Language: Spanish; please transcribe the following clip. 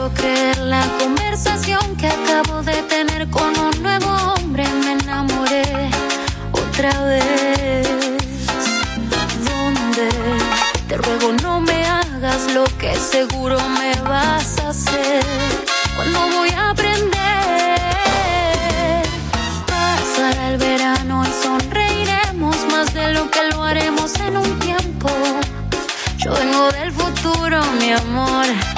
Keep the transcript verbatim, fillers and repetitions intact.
puedo creer la conversación que acabo de tener con un nuevo hombre. Me enamoré otra vez. ¿Dónde? Te ruego no me hagas lo que seguro me vas a hacer. ¿Cuándo voy a aprender? Pasará el verano y sonreiremos más de lo que lo haremos en un tiempo. Yo vengo del futuro, mi amor.